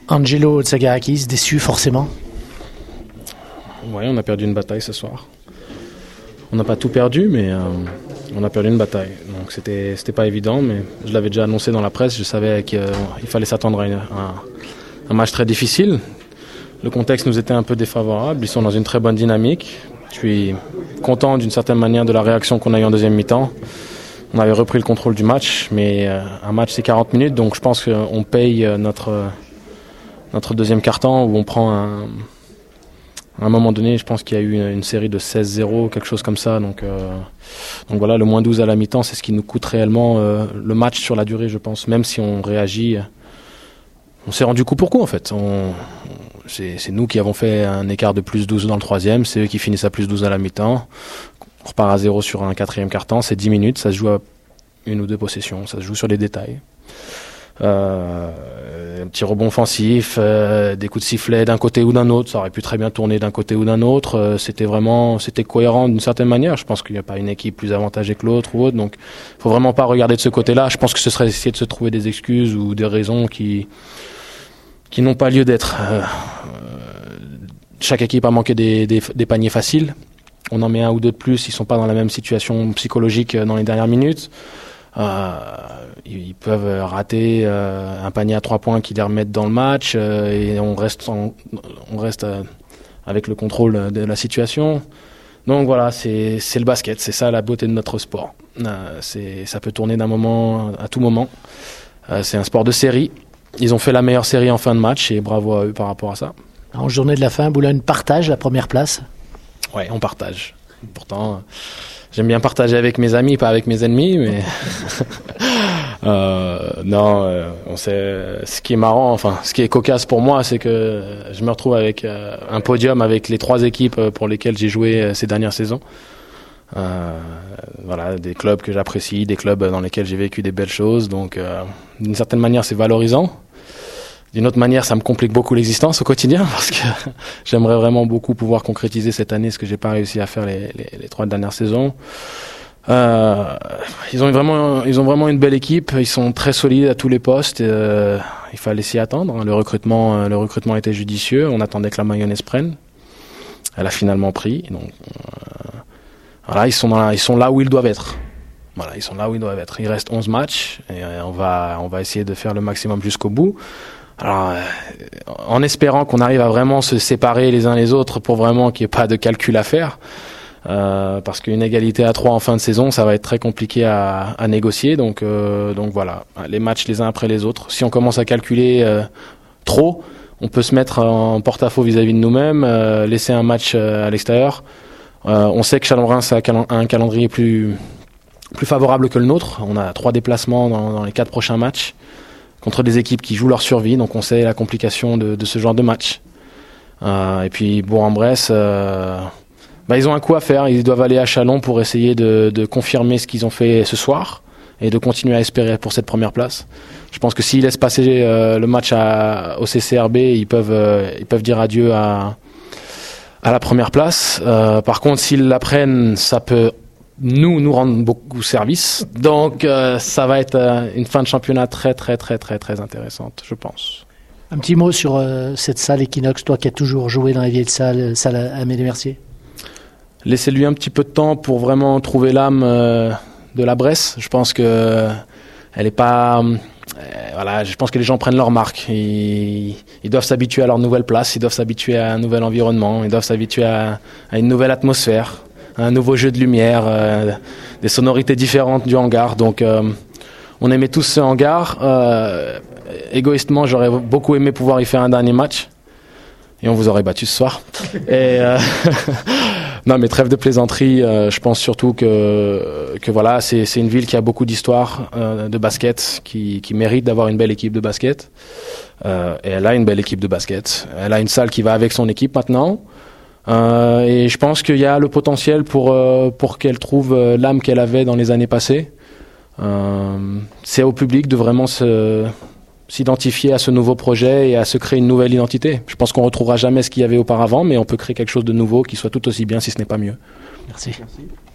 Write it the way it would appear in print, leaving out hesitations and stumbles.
Angelo Tsagarakis, déçu forcément. Oui, on a perdu une bataille ce soir. On n'a pas tout perdu, mais on a perdu une bataille. Donc c'était pas évident, mais je l'avais déjà annoncé dans la presse. Je savais qu'il fallait s'attendre à un match très difficile. Le contexte nous était un peu défavorable. Ils sont dans une très bonne dynamique. Je suis content d'une certaine manière de la réaction qu'on a eue en deuxième mi-temps. On avait repris le contrôle du match, mais un match c'est 40 minutes, donc je pense qu'on paye notre deuxième quart-temps où on prend à un moment donné, je pense qu'il y a eu une série de 16-0, quelque chose comme ça. Donc voilà, le moins 12 à la mi-temps, c'est ce qui nous coûte réellement le match sur la durée, je pense. Même si on réagit, on s'est rendu coup pour coup en fait. C'est nous qui avons fait un écart de plus 12 dans le troisième, c'est eux qui finissent à plus 12 à la mi-temps. On repart à 0 sur un quatrième quart-temps, c'est 10 minutes, ça se joue à une ou deux possessions, ça se joue sur les détails. Un petit rebond offensif, des coups de sifflet d'un côté ou d'un autre, ça aurait pu très bien tourner d'un côté ou d'un autre. C'était cohérent d'une certaine manière. Je pense qu'il n'y a pas une équipe plus avantagée que l'autre ou autre, donc faut vraiment pas regarder de ce côté-là. Je pense que ce serait essayer de se trouver des excuses ou des raisons qui n'ont pas lieu d'être. Chaque équipe a manqué des paniers faciles. On en met un ou deux de plus, ils sont pas dans la même situation psychologique dans les dernières minutes. Ils peuvent rater un panier à 3 points qui les remettent dans le match et on reste avec le contrôle de la situation. Donc voilà, c'est le basket, c'est ça la beauté de notre sport. Ça peut tourner d'un moment à tout moment. C'est un sport de série. Ils ont fait la meilleure série en fin de match et bravo à eux par rapport à ça. En journée de la fin, Boulogne partage la première place. Ouais, on partage. Pourtant, j'aime bien partager avec mes amis, pas avec mes ennemis, mais on sait. Ce qui est marrant, enfin, ce qui est cocasse pour moi, c'est que je me retrouve avec un podium avec les 3 équipes pour lesquelles j'ai joué ces dernières saisons. Voilà, des clubs que j'apprécie, des clubs dans lesquels j'ai vécu des belles choses. Donc, d'une certaine manière, c'est valorisant. D'une autre manière, ça me complique beaucoup l'existence au quotidien parce que j'aimerais vraiment beaucoup pouvoir concrétiser cette année ce que j'ai pas réussi à faire les 3 dernières saisons. Ils ont vraiment une belle équipe. Ils sont très solides à tous les postes. Il fallait s'y attendre. Le recrutement était judicieux. On attendait que la mayonnaise prenne. Elle a finalement pris. Donc voilà, ils sont là où ils doivent être. Voilà, ils sont là où ils doivent être. Il reste 11 matchs et on va essayer de faire le maximum jusqu'au bout. Alors, en espérant qu'on arrive à vraiment se séparer les uns les autres pour vraiment qu'il n'y ait pas de calcul à faire, parce qu'une égalité à 3 en fin de saison, ça va être très compliqué à négocier. Donc voilà, les matchs les uns après les autres. Si on commence à calculer trop, on peut se mettre en porte-à-faux vis-à-vis de nous-mêmes, laisser un match à l'extérieur. On sait que Chalon-Reims a un calendrier plus favorable que le nôtre. On a 3 déplacements dans les 4 prochains matchs contre des équipes qui jouent leur survie, donc on sait la complication de ce genre de match. Et puis Bourg-en-Bresse, ils ont un coup à faire, ils doivent aller à Chalon pour essayer de confirmer ce qu'ils ont fait ce soir et de continuer à espérer pour cette première place. Je pense que s'ils laissent passer le match au CCRB, ils peuvent dire adieu à la première place. Par contre, s'ils la prennent, ça peut nous rendre beaucoup service. Donc ça va être une fin de championnat très très très très très intéressante, je pense. Un petit mot sur cette salle Equinox, toi qui as toujours joué dans les vieilles salles Amédée-Mercier. Laissez-lui un petit peu de temps pour vraiment trouver l'âme de la Bresse. Je pense que elle est pas voilà, je pense que les gens prennent leur marque. Ils doivent s'habituer à leur nouvelle place, ils doivent s'habituer à un nouvel environnement, ils doivent s'habituer à une nouvelle atmosphère, un nouveau jeu de lumière, des sonorités différentes du hangar. Donc on aimait tous ce hangar. Égoïstement, j'aurais beaucoup aimé pouvoir y faire un dernier match. Et on vous aurait battu ce soir. Et non, mais trêve de plaisanterie. Je pense surtout que voilà, c'est une ville qui a beaucoup d'histoire de basket, qui mérite d'avoir une belle équipe de basket. Et elle a une belle équipe de basket. Elle a une salle qui va avec son équipe maintenant. Et je pense qu'il y a le potentiel pour qu'elle trouve l'âme qu'elle avait dans les années passées. C'est au public de vraiment s'identifier à ce nouveau projet et à se créer une nouvelle identité. Je pense qu'on ne retrouvera jamais ce qu'il y avait auparavant, mais on peut créer quelque chose de nouveau qui soit tout aussi bien, si ce n'est pas mieux. Merci.